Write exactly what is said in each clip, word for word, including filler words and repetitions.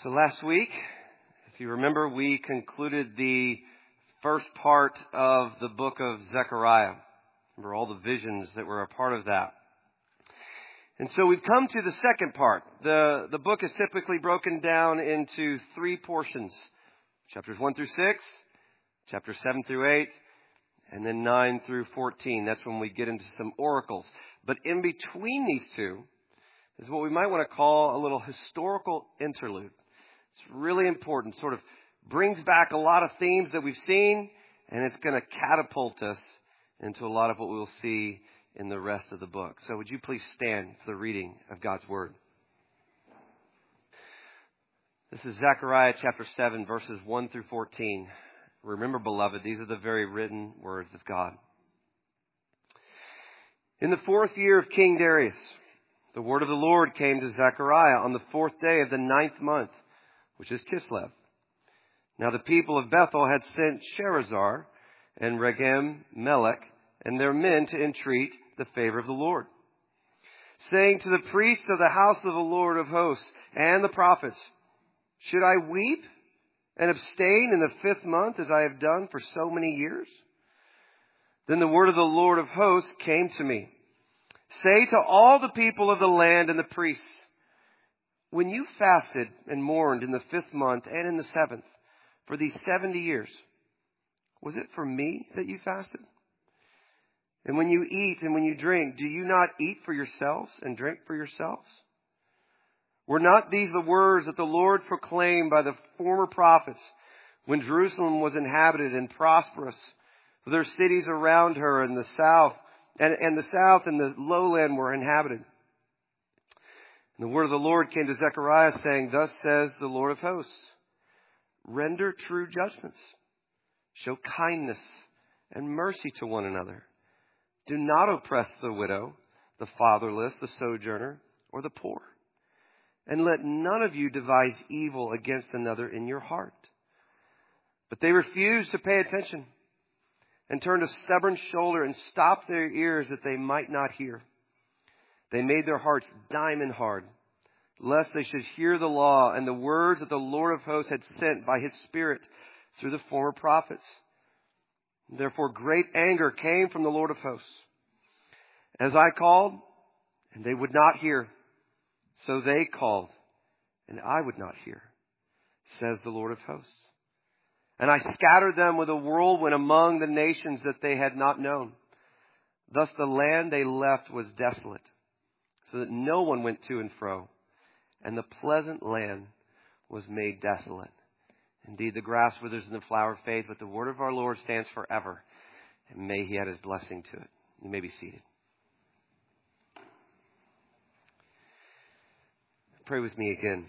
So last week, if you remember, we concluded the first part of the book of Zechariah. Remember all the visions that were a part of that. And so we've come to the second part. The, the book is typically broken down into three portions. Chapters one through six, chapters seven through eight, and then nine through fourteen. That's when we get into some oracles. But in between these two is what we might want to call a little historical interlude. It's really important. Sort of brings back a lot of themes that we've seen, and it's going to catapult us into a lot of what we'll see in the rest of the book. So would you please stand for the reading of God's Word? This is Zechariah chapter seven, verses one through fourteen. Remember, beloved, these are the very written words of God. In the fourth year of King Darius, the word of the Lord came to Zechariah on the fourth day of the ninth month, which is Kislev. Now the people of Bethel had sent Sherazar and Regem Melech and their men to entreat the favor of the Lord, saying to the priests of the house of the Lord of hosts and the prophets, should I weep and abstain in the fifth month as I have done for so many years? Then the word of the Lord of hosts came to me. Say to all the people of the land and the priests, when you fasted and mourned in the fifth month and in the seventh for these seventy years, was it for me that you fasted? And when you eat and when you drink, do you not eat for yourselves and drink for yourselves? Were not these the words that the Lord proclaimed by the former prophets when Jerusalem was inhabited and prosperous, for their cities around her in the south, and, and the south and the lowland were inhabited? And the word of the Lord came to Zechariah, saying, thus says the Lord of hosts, render true judgments, show kindness and mercy to one another. Do not oppress the widow, the fatherless, the sojourner, or the poor. And let none of you devise evil against another in your heart. But they refused to pay attention and turned a stubborn shoulder and stopped their ears that they might not hear. They made their hearts diamond hard, lest they should hear the law and the words that the Lord of hosts had sent by his Spirit through the former prophets. Therefore great anger came from the Lord of hosts. As I called, and they would not hear, so they called, and I would not hear, says the Lord of hosts. And I scattered them with a whirlwind among the nations that they had not known. Thus the land they left was desolate, so that no one went to and fro, and the pleasant land was made desolate. Indeed, the grass withers and the flower fades, but the word of our Lord stands forever. And may he add his blessing to it. You may be seated. Pray with me again.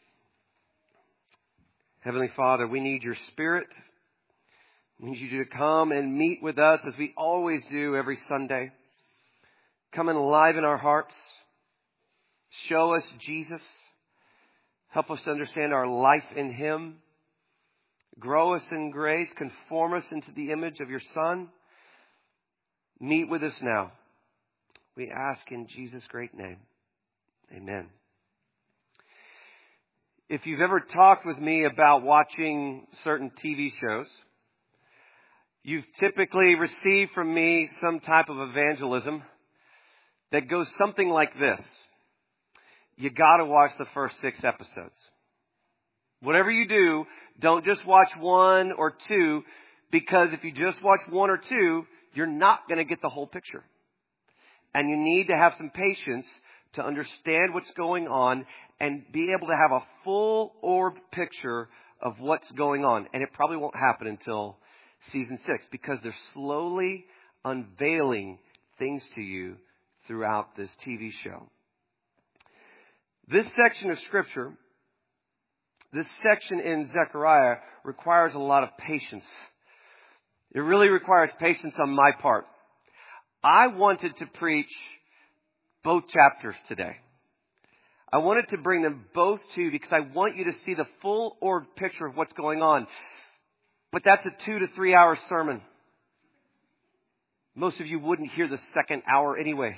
Heavenly Father, we need your Spirit. We need you to come and meet with us as we always do every Sunday. Come and enliven our hearts. Show us Jesus. Help us to understand our life in him. Grow us in grace. Conform us into the image of your Son. Meet with us now. We ask in Jesus' great name. Amen. If you've ever talked with me about watching certain T V shows, you've typically received from me some type of evangelism that goes something like this. You got to watch the first six episodes. Whatever you do, don't just watch one or two, because if you just watch one or two, you're not going to get the whole picture. And you need to have some patience to understand what's going on and be able to have a full orb picture of what's going on. And it probably won't happen until season six, because they're slowly unveiling things to you throughout this T V show. This section of Scripture, this section in Zechariah, requires a lot of patience. It really requires patience on my part. I wanted to preach both chapters today. I wanted to bring them both to you because I want you to see the full orb picture of what's going on. But that's a two to three hour sermon. Most of you wouldn't hear the second hour anyway.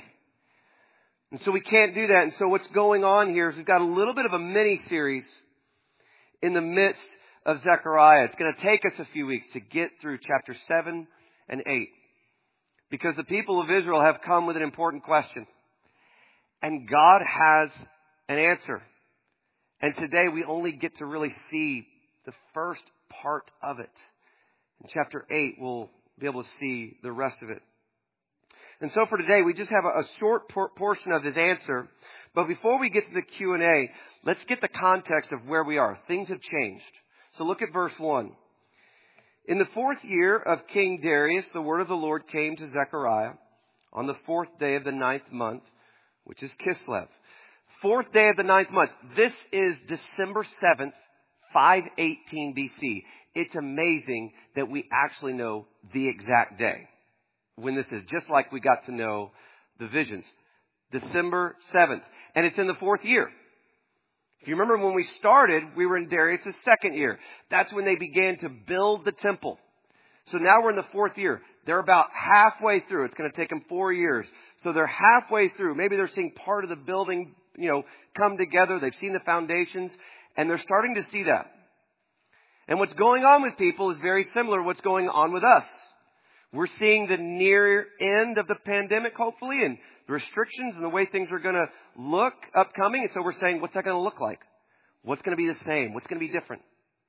And so we can't do that. And so what's going on here is we've got a little bit of a mini series in the midst of Zechariah. It's going to take us a few weeks to get through chapter seven and eight. Because the people of Israel have come with an important question. And God has an answer. And today we only get to really see the first part of it. In chapter eight, we'll be able to see the rest of it. And so for today, we just have a, a short por- portion of his answer. But before we get to the Q and A, let's get the context of where we are. Things have changed. So look at verse one. In the fourth year of King Darius, the word of the Lord came to Zechariah on the fourth day of the ninth month, which is Kislev. Fourth day of the ninth month. This is December seventh, five eighteen B C. It's amazing that we actually know the exact day when this is, just like we got to know the visions. December seventh. And it's in the fourth year. If you remember when we started, we were in Darius' second year. That's when they began to build the temple. So now we're in the fourth year. They're about halfway through. It's going to take them four years. So they're halfway through. Maybe they're seeing part of the building, you know, come together. They've seen the foundations and they're starting to see that. And what's going on with people is very similar to what's going on with us. We're seeing the near end of the pandemic, hopefully, and the restrictions and the way things are going to look upcoming. And so we're saying, what's that going to look like? What's going to be the same? What's going to be different?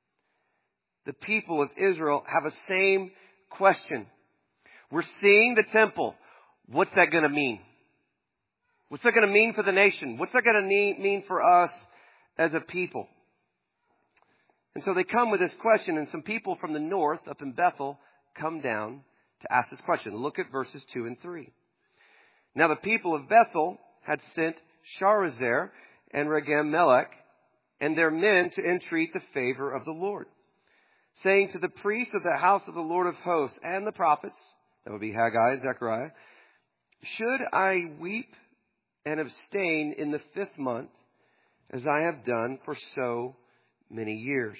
The people of Israel have a same question. We're seeing the temple. What's that going to mean? What's that going to mean for the nation? What's that going to mean for us as a people? And so they come with this question, and some people from the north up in Bethel come down to ask this question. Look at verses two and three. Now the people of Bethel had sent Sharezer and Regem-Melech and their men to entreat the favor of the Lord, saying to the priests of the house of the Lord of hosts and the prophets, that would be Haggai and Zechariah, should I weep and abstain in the fifth month, as I have done for so many years?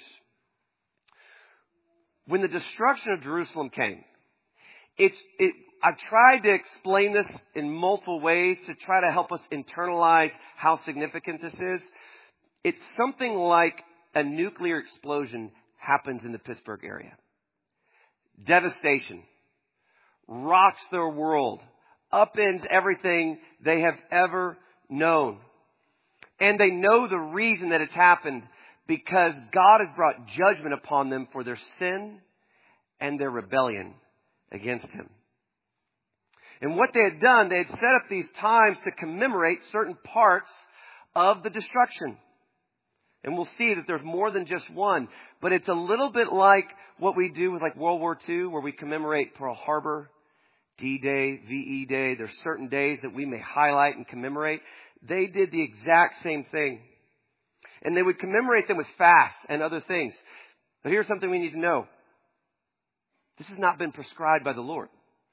When the destruction of Jerusalem came, it's, it, I've tried to explain this in multiple ways to try to help us internalize how significant this is. It's something like a nuclear explosion happens in the Pittsburgh area. Devastation. Rocks their world. Upends everything they have ever known. And they know the reason that it's happened because God has brought judgment upon them for their sin and their rebellion against Him. And what they had done, they had set up these times to commemorate certain parts of the destruction. And we'll see that there's more than just one. But it's a little bit like what we do with like World War Two, where we commemorate Pearl Harbor, D-Day, V E Day. There's certain days that we may highlight and commemorate. They did the exact same thing. And they would commemorate them with fasts and other things. But here's something we need to know. This has not been prescribed by the Lord.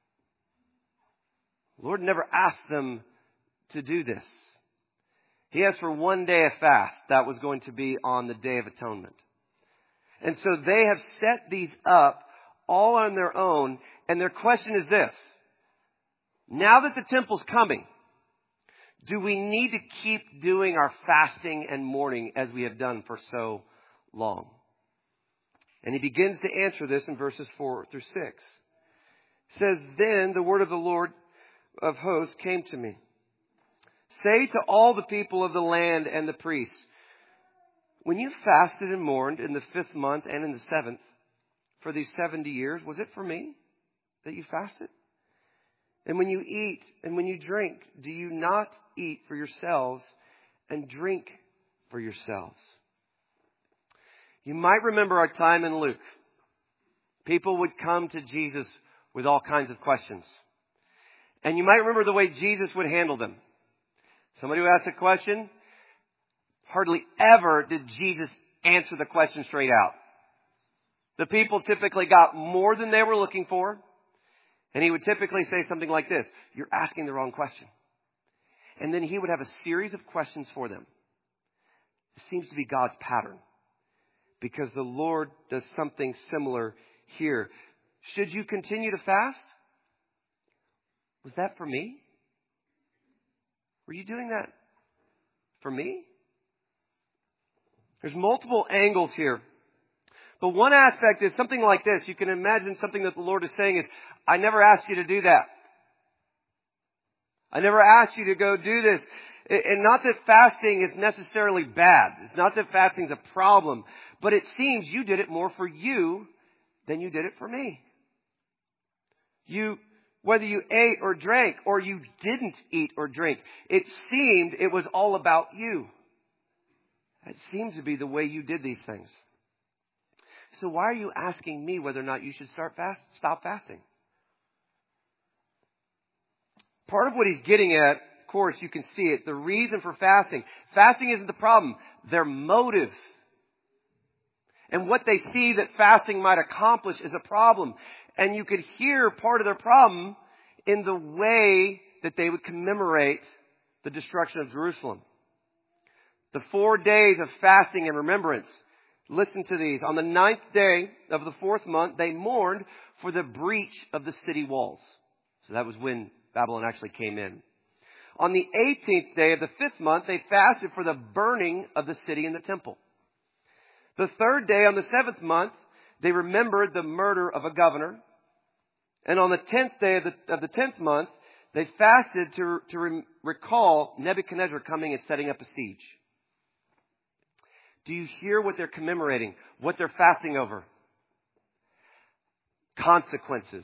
The Lord never asked them to do this. He asked for one day of fast. That was going to be on the Day of Atonement. And so they have set these up all on their own. And their question is this. Now that the temple's coming, do we need to keep doing our fasting and mourning as we have done for so long? And he begins to answer this in verses four through six. It says, then the word of the Lord of hosts came to me. Say to all the people of the land and the priests, when you fasted and mourned in the fifth month and in the seventh for these seventy years, was it for me that you fasted? And when you eat and when you drink, do you not eat for yourselves and drink for yourselves? You might remember our time in Luke. People would come to Jesus with all kinds of questions. And you might remember the way Jesus would handle them. Somebody would ask a question. Hardly ever did Jesus answer the question straight out. The people typically got more than they were looking for. And he would typically say something like this. You're asking the wrong question. And then he would have a series of questions for them. It seems to be God's pattern. Because the Lord does something similar here. Should you continue to fast? Was that for me? Were you doing that for me? There's multiple angles here. But one aspect is something like this. You can imagine something that the Lord is saying is, I never asked you to do that. I never asked you to go do this. And not that fasting is necessarily bad. It's not that fasting is a problem. But it seems you did it more for you than you did it for me. You, whether you ate or drank or you didn't eat or drink, it seemed it was all about you. It seems to be the way you did these things. So why are you asking me whether or not you should start fast, stop fasting? Part of what he's getting at, of course, you can see it, the reason for fasting. Fasting isn't the problem. Their motive and what they see that fasting might accomplish is a problem. And you could hear part of their problem in the way that they would commemorate the destruction of Jerusalem. The four days of fasting and remembrance. Listen to these. On the ninth day of the fourth month, they mourned for the breach of the city walls. So that was when Babylon actually came in. On the eighteenth day of the fifth month, they fasted for the burning of the city and the temple. The third day, on the seventh month, they remembered the murder of a governor. And on the tenth day of the, of the tenth month, they fasted to, to re- recall Nebuchadnezzar coming and setting up a siege. Do you hear what they're commemorating? What they're fasting over? Consequences.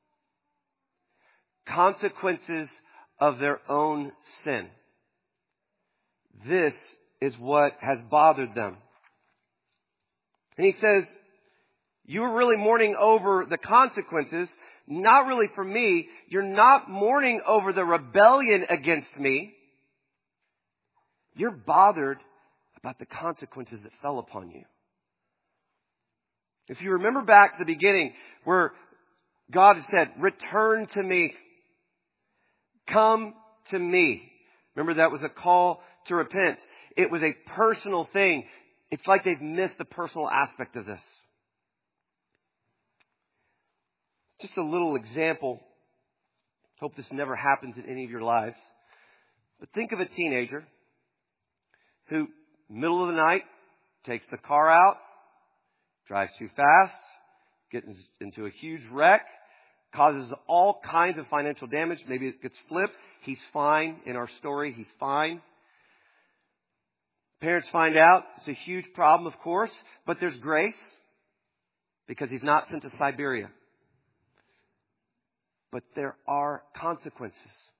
Consequences of their own sin. This is what has bothered them. And he says, you are really mourning over the consequences, not really for me. You're not mourning over the rebellion against me. You're bothered about the consequences that fell upon you. If you remember back to the beginning where God said, return to me. Come to me. Remember that was a call to repent. It was a personal thing. It's like they've missed the personal aspect of this. Just a little example. Hope this never happens in any of your lives. But think of a teenager who, middle of the night, takes the car out, drives too fast, gets into a huge wreck, causes all kinds of financial damage. Maybe it gets flipped. He's fine. In our story, he's fine. Parents find out. It's a huge problem, of course. But there's grace because he's not sent to Siberia. But there are consequences.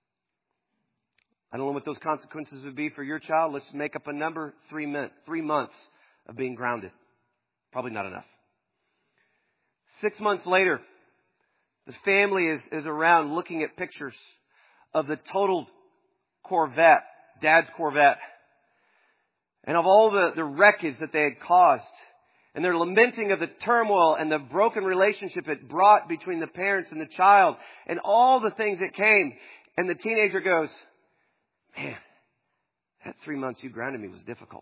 I don't know what those consequences would be for your child. Let's make up a number. Three, min- three months of being grounded. Probably not enough. Six months later, the family is, is around looking at pictures of the totaled Corvette, Dad's Corvette, and of all the, the wreckage that they had caused. And they're lamenting of the turmoil and the broken relationship it brought between the parents and the child and all the things that came. And the teenager goes, man, that three months you grounded me was difficult.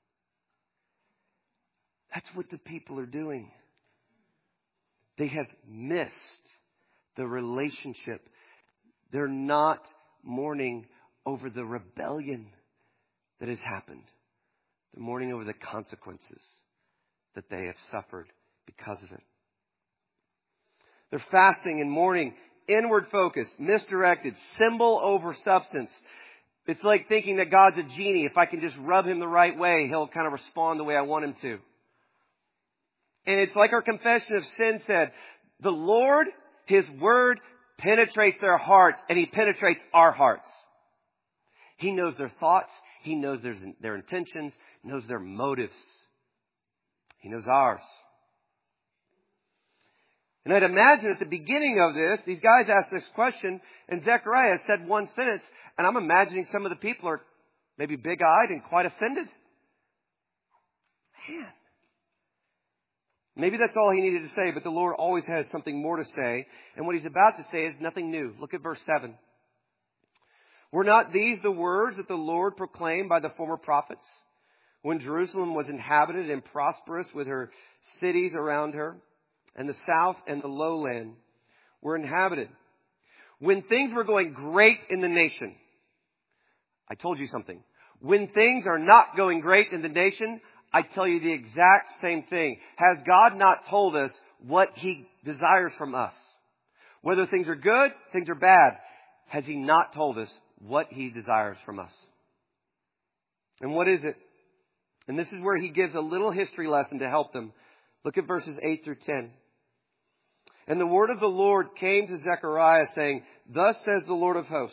That's what the people are doing. They have missed the relationship. They're not mourning over the rebellion that has happened. They're mourning over the consequences that they have suffered because of it. They're fasting and mourning, inward focus, misdirected, symbol over substance. It's like thinking that God's a genie. If I can just rub him the right way, he'll kind of respond the way I want him to. And it's like our confession of sin said, the Lord, his word penetrates their hearts, and he penetrates our hearts. He knows their thoughts. He knows their, their intentions, knows their motives. He knows ours. And I'd imagine at the beginning of this, these guys asked this question, and Zechariah said one sentence, and I'm imagining some of the people are maybe big-eyed and quite offended. Man. Maybe that's all he needed to say, but the Lord always has something more to say. And what he's about to say is nothing new. Look at verse seven. Were not these the words that the Lord proclaimed by the former prophets? When Jerusalem was inhabited and prosperous with her cities around her, and the south and the lowland were inhabited. When things were going great in the nation, I told you something. When things are not going great in the nation, I tell you the exact same thing. Has God not told us what He desires from us? Whether things are good, things are bad, has He not told us what He desires from us? And what is it? And this is where He gives a little history lesson to help them. Look at verses eight through ten. And the word of the Lord came to Zechariah, saying, Thus says the Lord of hosts,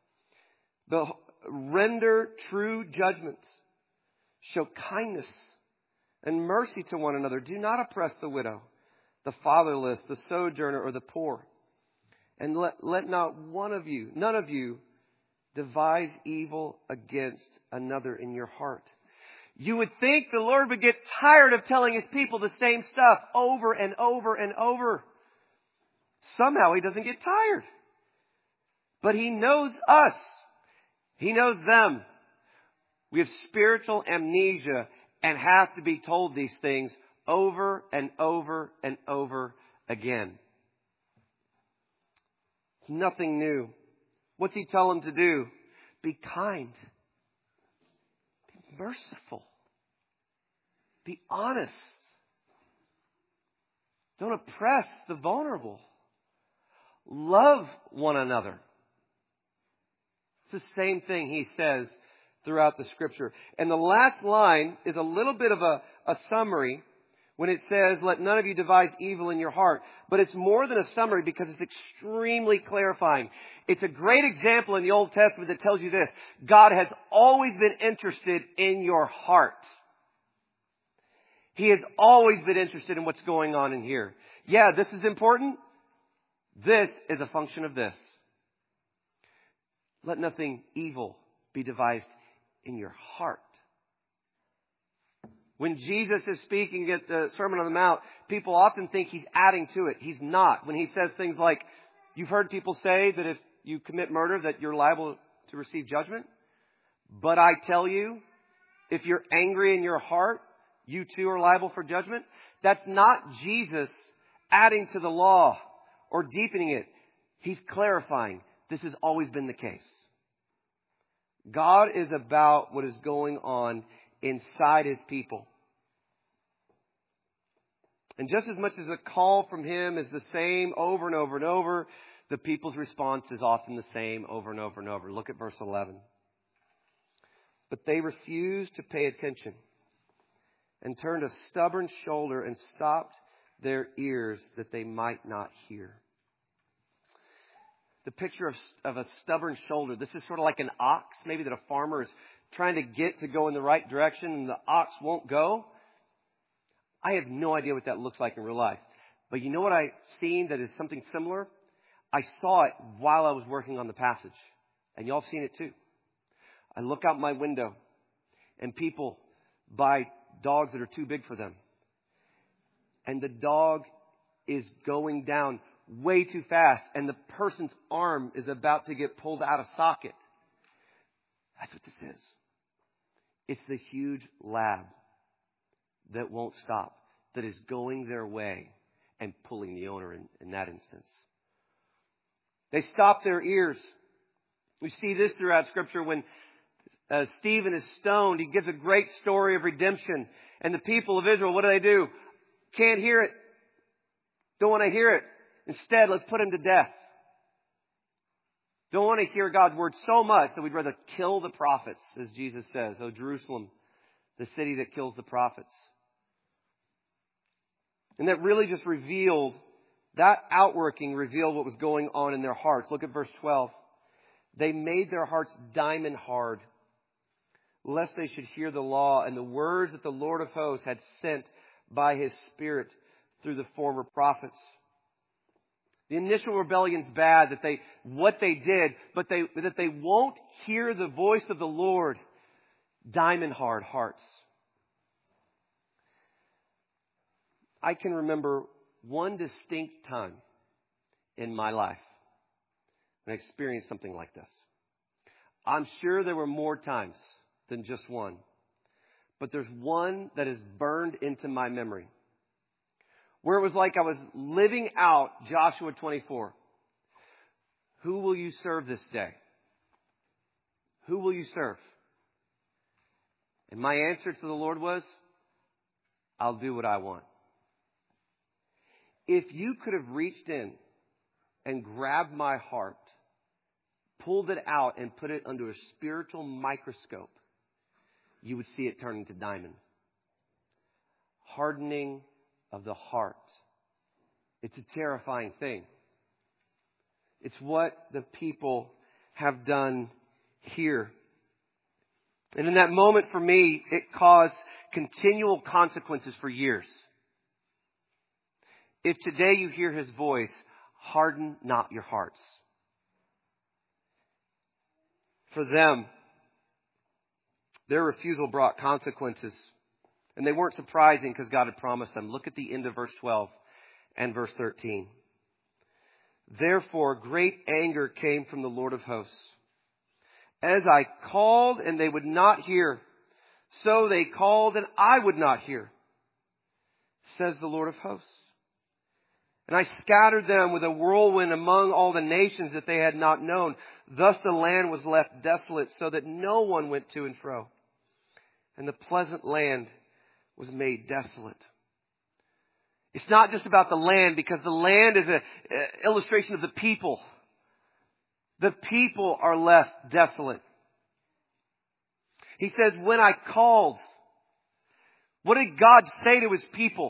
render true judgments, show kindness and mercy to one another. Do not oppress the widow, the fatherless, the sojourner, or the poor. And let, let not one of you, none of you, devise evil against another in your heart. You would think the Lord would get tired of telling His people the same stuff over and over and over. Somehow He doesn't get tired. But He knows us. He knows them. We have spiritual amnesia and have to be told these things over and over and over again. It's nothing new. What's He tell them to do? Be kind. Be merciful. Be honest. Don't oppress the vulnerable. Love one another. It's the same thing He says throughout the Scripture. And the last line is a little bit of a, a summary when it says, let none of you devise evil in your heart. But it's more than a summary because it's extremely clarifying. It's a great example in the Old Testament that tells you this. God has always been interested in your heart. He has always been interested in what's going on in here. Yeah, this is important. This is a function of this. Let nothing evil be devised in your heart. When Jesus is speaking at the Sermon on the Mount, people often think He's adding to it. He's not. When He says things like, you've heard people say that if you commit murder that you're liable to receive judgment. But I tell you, if you're angry in your heart, you too are liable for judgment. That's not Jesus adding to the law or deepening it. He's clarifying. This has always been the case. God is about what is going on inside His people. And just as much as a call from Him is the same over and over and over, the people's response is often the same over and over and over. Look at verse eleven. But they refused to pay attention and turned a stubborn shoulder and stopped their ears that they might not hear. The picture of, of a stubborn shoulder. This is sort of like an ox, maybe that a farmer is trying to get to go in the right direction and the ox won't go. I have no idea what that looks like in real life. But you know what I've seen that is something similar? I saw it while I was working on the passage. And y'all have seen it too. I look out my window and people buy dogs that are too big for them. And the dog is going down way too fast. And the person's arm is about to get pulled out of socket. That's what this is. It's the huge lab that won't stop, that is going their way and pulling the owner in, in that instance. They stop their ears. We see this throughout Scripture when uh, Stephen is stoned. He gives a great story of redemption. And the people of Israel, what do they do? Can't hear it. Don't want to hear it. Instead, let's put him to death. Don't want to hear God's word so much that we'd rather kill the prophets, as Jesus says. Oh, Jerusalem, the city that kills the prophets. And that really just revealed, that outworking revealed what was going on in their hearts. Look at verse twelve. They made their hearts diamond hard, lest they should hear the law and the words that the Lord of hosts had sent by His Spirit through the former prophets. The initial rebellion's bad, that they, what they did, but they, that they won't hear the voice of the Lord. Diamond hard hearts. I can remember one distinct time in my life when I experienced something like this. I'm sure there were more times than just one. But there's one that is burned into my memory. Where it was like I was living out Joshua twenty-four. Who will you serve this day? Who will you serve? And my answer to the Lord was, I'll do what I want. If you could have reached in and grabbed my heart, pulled it out and put it under a spiritual microscope, you would see it turn into diamond. Hardening of the heart. It's a terrifying thing. It's what the people have done here. And in that moment for me, it caused continual consequences for years. If today you hear His voice, harden not your hearts. For them, their refusal brought consequences. And they weren't surprising because God had promised them. Look at the end of verse twelve and verse thirteen. Therefore, great anger came from the Lord of hosts. As I called and they would not hear, so they called and I would not hear, says the Lord of hosts. And I scattered them with a whirlwind among all the nations that they had not known. Thus the land was left desolate, so that no one went to and fro. And the pleasant land was made desolate. It's not just about the land, because the land is an illustration of the people. The people are left desolate. He says, when I called, what did God say to His people?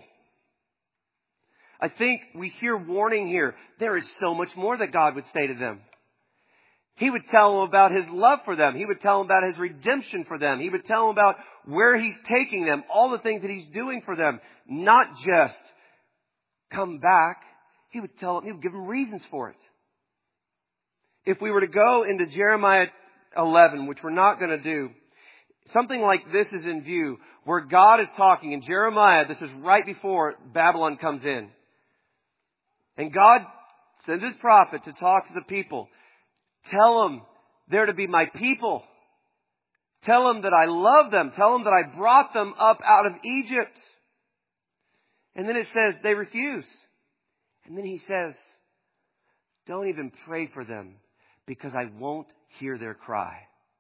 I think we hear warning here. There is so much more that God would say to them. He would tell them about His love for them. He would tell them about His redemption for them. He would tell them about where He's taking them, all the things that He's doing for them. Not just come back. He would tell them, He would give them reasons for it. If we were to go into Jeremiah eleven, which we're not going to do, something like this is in view, where God is talking. In Jeremiah, this is right before Babylon comes in. And God sends His prophet to talk to the people. Tell them they're to be my people. Tell them that I love them. Tell them that I brought them up out of Egypt. And then it says they refuse. And then He says, don't even pray for them, because I won't hear their cry.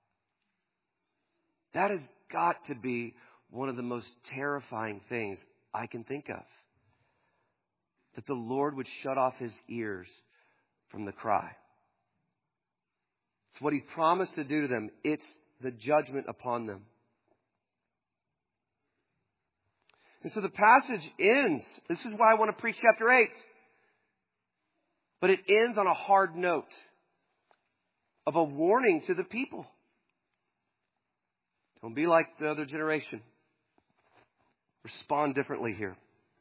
That has got to be one of the most terrifying things I can think of. That the Lord would shut off His ears from the cry. It's what He promised to do to them. It's the judgment upon them. And so the passage ends. This is why I want to preach chapter eight. But it ends on a hard note of a warning to the people. Don't be like the other generation. Respond differently here.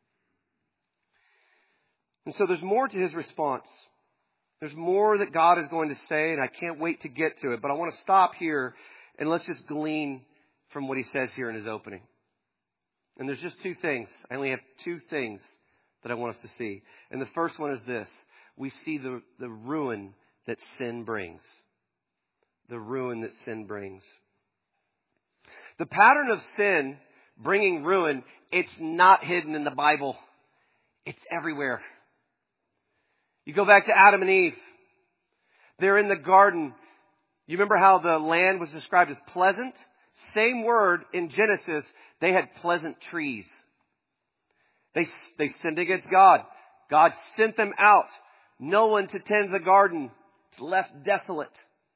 And so there's more to His response. There's more that God is going to say, and I can't wait to get to it. But I want to stop here and let's just glean from what He says here in His opening. And there's just two things. I only have two things that I want us to see. And the first one is this. We see the, the ruin that sin brings. The ruin that sin brings. The pattern of sin bringing ruin, it's not hidden in the Bible. It's everywhere. You go back to Adam and Eve. They're in the garden. You remember how the land was described as pleasant? Same word in Genesis. They had pleasant trees. They, they sinned against God. God sent them out. No one to tend the garden. It's left desolate.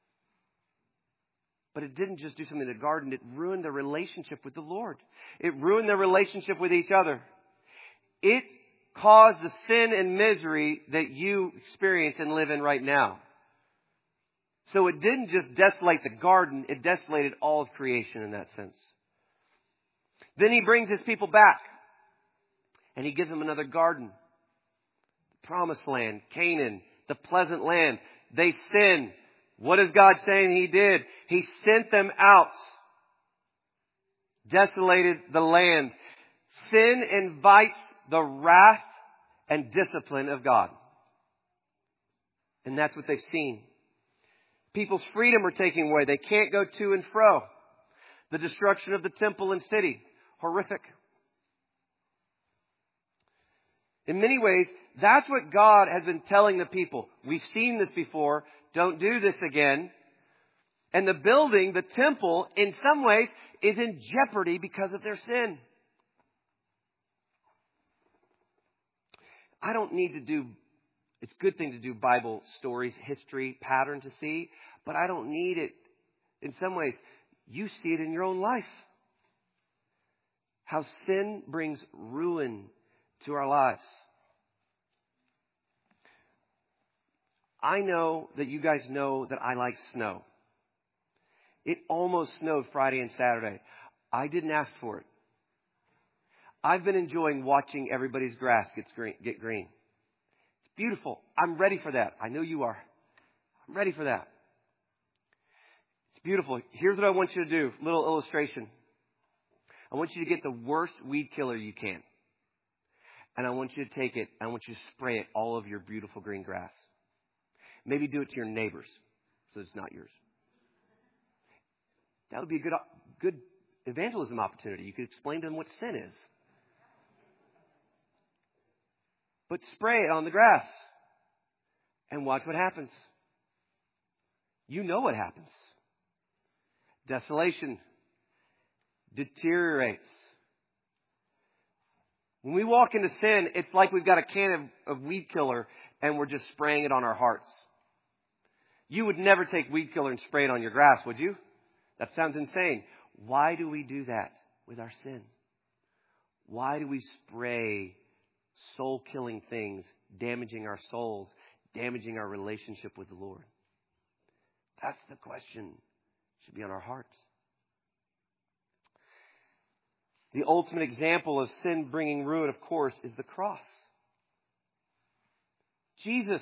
But it didn't just do something to the garden. It ruined their relationship with the Lord. It ruined their relationship with each other. It caused the sin and misery that you experience and live in right now. So it didn't just desolate the garden. It desolated all of creation in that sense. Then He brings His people back. And He gives them another garden. The promised land, Canaan, the pleasant land. They sin. What is God saying He did? He sent them out. Desolated the land. Sin invites the wrath and discipline of God. And that's what they've seen. People's freedom are taken away. They can't go to and fro. The destruction of the temple and city. Horrific. In many ways, that's what God has been telling the people. We've seen this before. Don't do this again. And the building, the temple, in some ways, is in jeopardy because of their sin. I don't need to do, it's a good thing to do Bible stories, history, pattern to see, but I don't need it. In some ways, you see it in your own life. How sin brings ruin to our lives. I know that you guys know that I like snow. It almost snowed Friday and Saturday. I didn't ask for it. I've been enjoying watching everybody's grass get green. Get green. It's beautiful. I'm ready for that. I know you are. I'm ready for that. It's beautiful. Here's what I want you to do. Little illustration. I want you to get the worst weed killer you can. And I want you to take it. I want you to spray it all over your beautiful green grass. Maybe do it to your neighbors so it's not yours. That would be a good, good evangelism opportunity. You could explain to them what sin is. But spray it on the grass and watch what happens. You know what happens. Desolation deteriorates. When we walk into sin, it's like we've got a can of, of weed killer and we're just spraying it on our hearts. You would never take weed killer and spray it on your grass, would you? That sounds insane. Why do we do that with our sin? Why do we spray soul-killing things, damaging our souls, damaging our relationship with the Lord? That's the question. It should be on our hearts. The ultimate example of sin bringing ruin, of course, is the cross. Jesus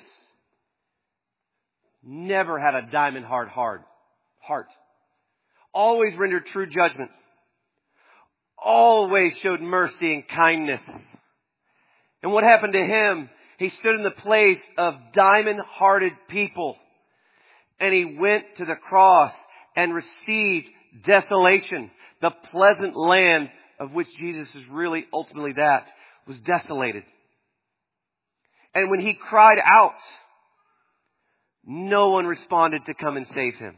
never had a diamond hard hard heart. Always rendered true judgment. Always showed mercy and kindness. And what happened to him? He stood in the place of diamond-hearted people. And he went to the cross and received desolation. The pleasant land of which Jesus is really ultimately that was desolated. And when he cried out, no one responded to come and save him.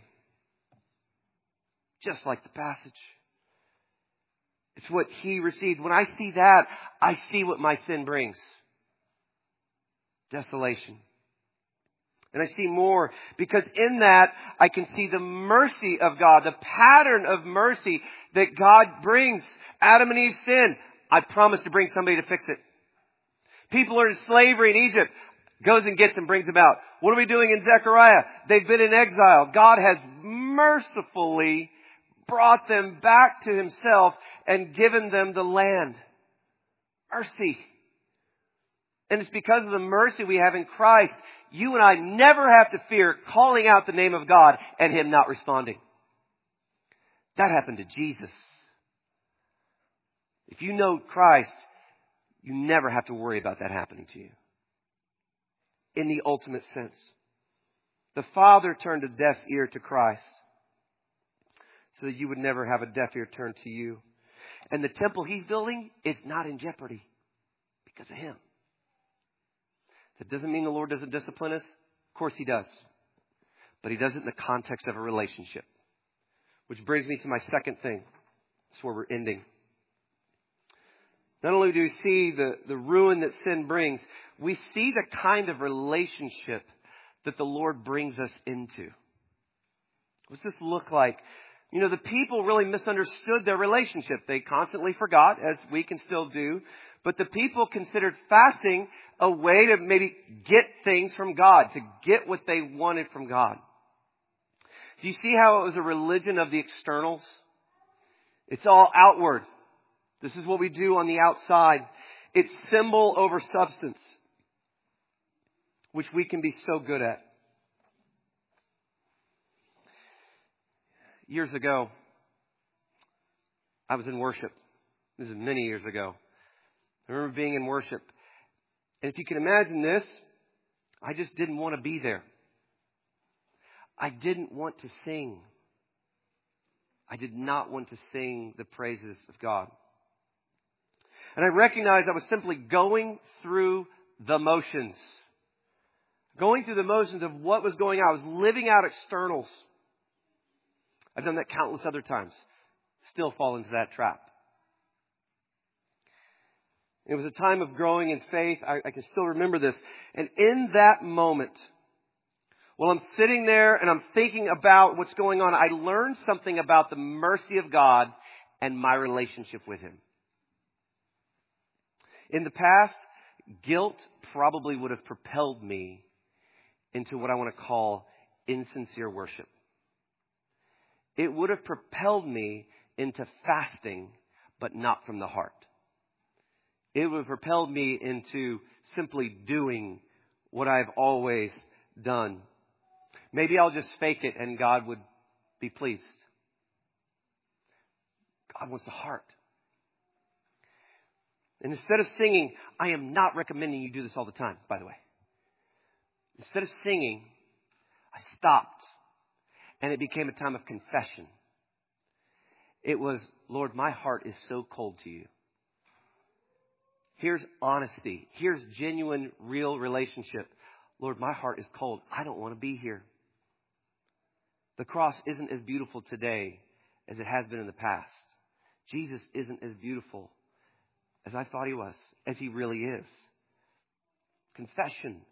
Just like the passage. It's what he received. When I see that, I see what my sin brings. Desolation. And I see more because in that I can see the mercy of God, the pattern of mercy that God brings. Adam and Eve sin. I promise to bring somebody to fix it. People are in slavery in Egypt. Goes and gets them, brings them out. What are we doing in Zechariah? They've been in exile. God has mercifully brought them back to himself and given them the land. Mercy. And it's because of the mercy we have in Christ, you and I never have to fear calling out the name of God and him not responding. That happened to Jesus. If you know Christ, you never have to worry about that happening to you. In the ultimate sense. The Father turned a deaf ear to Christ so that you would never have a deaf ear turned to you. And the temple he's building, it's not in jeopardy because of him. That doesn't mean the Lord doesn't discipline us. Of course he does. But he does it in the context of a relationship. Which brings me to my second thing. That's where we're ending. Not only do we see the, the ruin that sin brings, we see the kind of relationship that the Lord brings us into. What's this look like? You know, the people really misunderstood their relationship. They constantly forgot, as we can still do. But the people considered fasting a way to maybe get things from God, to get what they wanted from God. Do you see how it was a religion of the externals? It's all outward. This is what we do on the outside. It's symbol over substance, which we can be so good at. Years ago, I was in worship. This is many years ago. I remember being in worship. And if you can imagine this, I just didn't want to be there. I didn't want to sing. I did not want to sing the praises of God. And I recognized I was simply going through the motions. Going through the motions of what was going on. I was living out externals. I've done that countless other times. Still fall into that trap. It was a time of growing in faith. I, I can still remember this. And in that moment, while I'm sitting there and I'm thinking about what's going on, I learned something about the mercy of God and my relationship with Him. In the past, guilt probably would have propelled me into what I want to call insincere worship. It would have propelled me into fasting, but not from the heart. It would have propelled me into simply doing what I've always done. Maybe I'll just fake it and God would be pleased. God wants the heart. And instead of singing, I am not recommending you do this all the time, by the way. Instead of singing, I stopped. And it became a time of confession. It was, Lord, my heart is so cold to you. Here's honesty. Here's genuine, real relationship. Lord, my heart is cold. I don't want to be here. The cross isn't as beautiful today as it has been in the past. Jesus isn't as beautiful as I thought He was, as He really is. Confession.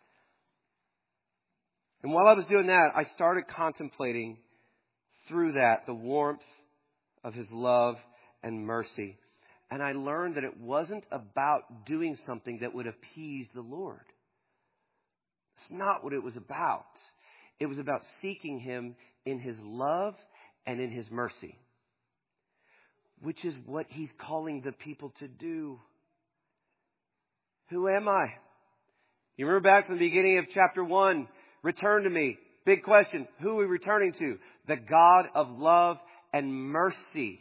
And while I was doing that, I started contemplating through that the warmth of His love and mercy. And I learned that it wasn't about doing something that would appease the Lord. It's not what it was about. It was about seeking Him in His love and in His mercy, which is what He's calling the people to do. Who am I? You remember back from the beginning of chapter one, return to me. Big question. Who are we returning to? The God of love and mercy.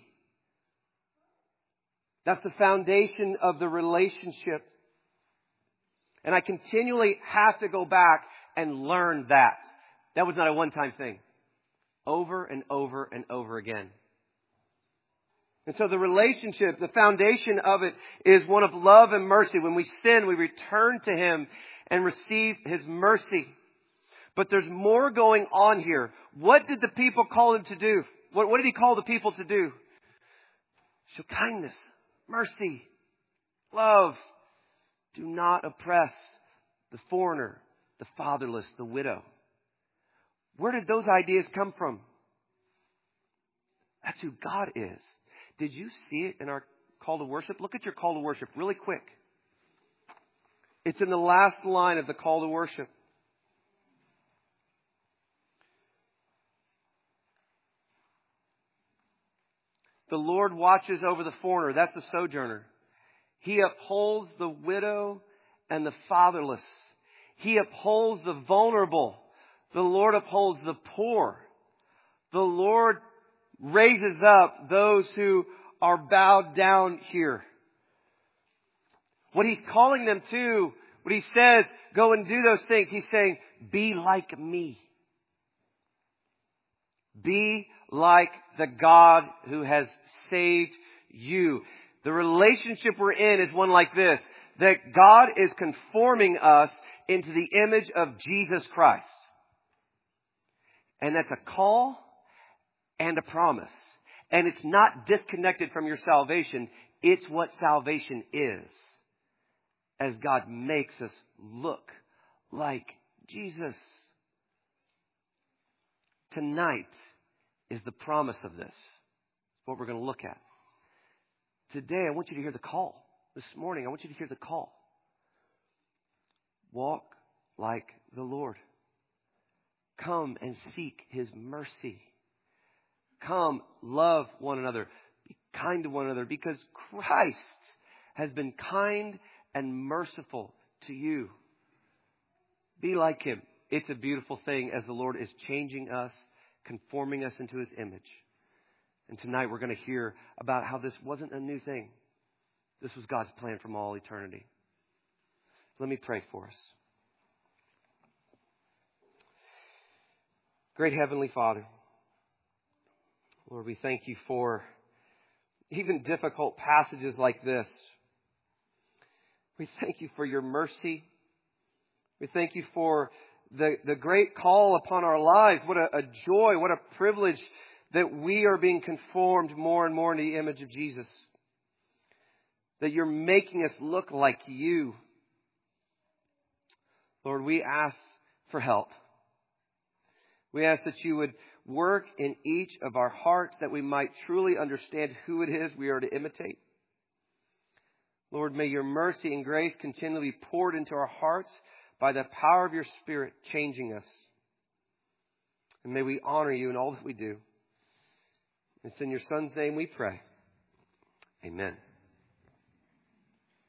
That's the foundation of the relationship. And I continually have to go back and learn that. That was not a one-time thing. Over and over and over again. And so the relationship, the foundation of it is one of love and mercy. When we sin, we return to Him and receive His mercy. But there's more going on here. What did the people call Him to do? What, what did He call the people to do? Show kindness, mercy, love. Do not oppress the foreigner, the fatherless, the widow. Where did those ideas come from? That's who God is. Did you see it in our call to worship? Look at your call to worship really quick. It's in the last line of the call to worship. The Lord watches over the foreigner. That's the sojourner. He upholds the widow and the fatherless. He upholds the vulnerable. The Lord upholds the poor. The Lord raises up those who are bowed down here. What He's calling them to, what He says, go and do those things. He's saying, be like me. Be like the God who has saved you. The relationship we're in is one like this. That God is conforming us into the image of Jesus Christ. And that's a call and a promise. And it's not disconnected from your salvation. It's what salvation is. As God makes us look like Jesus. Tonight is the promise of this. What we're going to look at. Today, I want you to hear the call. This morning, I want you to hear the call. Walk like the Lord. Come and seek His mercy. Come, love one another. Be kind to one another because Christ has been kind and merciful to you. Be like Him. It's a beautiful thing as the Lord is changing us, conforming us into His image. And tonight we're going to hear about how this wasn't a new thing. This was God's plan from all eternity. Let me pray for us. Great Heavenly Father, Lord, we thank You for even difficult passages like this. We thank You for Your mercy. We thank You for the, the great call upon our lives. What a, a joy, what a privilege that, that we are being conformed more and more into the image of Jesus. that you're making us look like you. Lord, we ask for help. We ask that you would work in each of our hearts that we might truly understand who it is we are to imitate. Lord, may your mercy and grace continually be poured into our hearts by the power of your Spirit changing us. And may we honor you in all that we do. It's in your Son's name we pray. Amen.